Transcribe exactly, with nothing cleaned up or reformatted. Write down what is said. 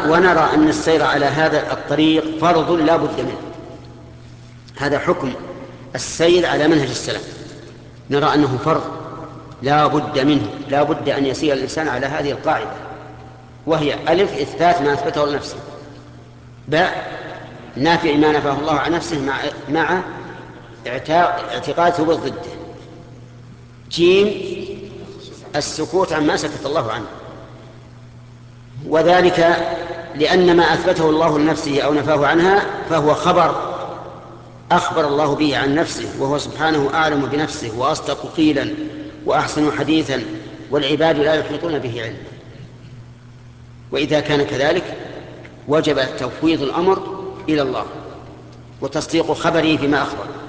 ونرى أن السير على هذا الطريق فرض لا بد منه. هذا حكم السير على منهج السلف، نرى أنه فرض لا بد منه، لا بد أن يسير الإنسان على هذه القاعدة، وهي ألف إثبات ما أثبته لنفسه، باء نافع ما نفاه الله عن نفسه مع مع اعتقاد ثبوت ضده، جيم السكوت عما سكت الله عنه. وذلك لأن ما أثبته الله لنفسه أو نفاه عنها فهو خبر أخبر الله به عن نفسه، وهو سبحانه أعلم بنفسه وأصدق قيلا وأحسن حديثا، والعباد لا يحيطون به علما. وإذا كان كذلك وجب تفويض الأمر إلى الله وتصديق خبره فيما أخبر.